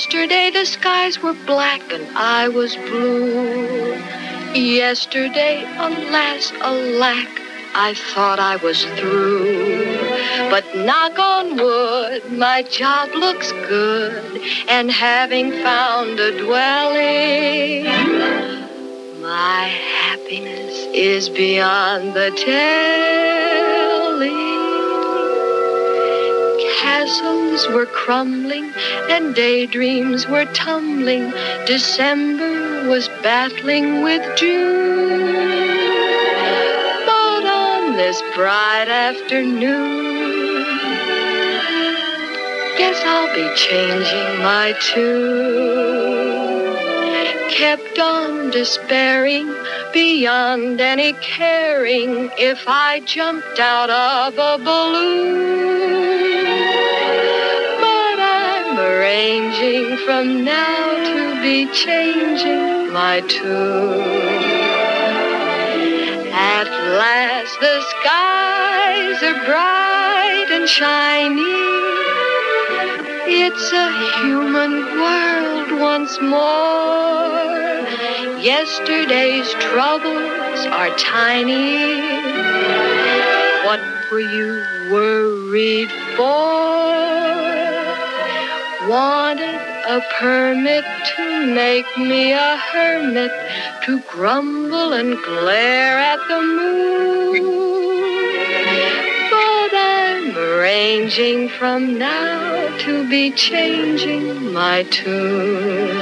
Yesterday the skies were black and I was blue. Yesterday, alas, alack, I thought I was through. But knock on wood, my job looks good, and having found a dwelling, my happiness is beyond the telling. Castles were crumbling and daydreams were tumbling. December was battling with June. But on this bright afternoon, guess I'll be changing my tune. Kept on despairing beyond any caring if I jumped out of a balloon. But I'm arranging from now to be changing my tune. At last the skies are bright and shiny. It's a human world once more. Yesterday's troubles are tiny. What were you worried for? Wanted a permit to make me a hermit, to grumble and glare at the moon. But I'm arranging from now to be changing my tune.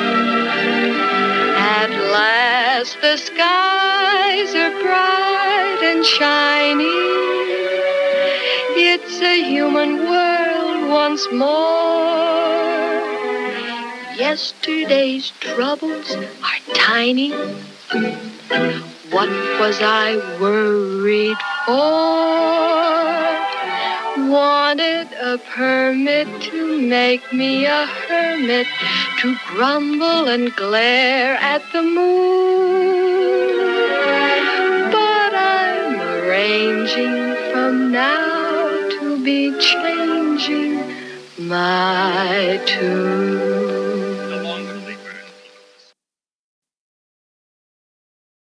At last the skies are bright and shiny. It's a human world once more. Yesterday's troubles are tiny. What was I worried for? Wanted a permit to make me a hermit, to grumble and glare at the moon. But I'm arranging from now to be changing my tune.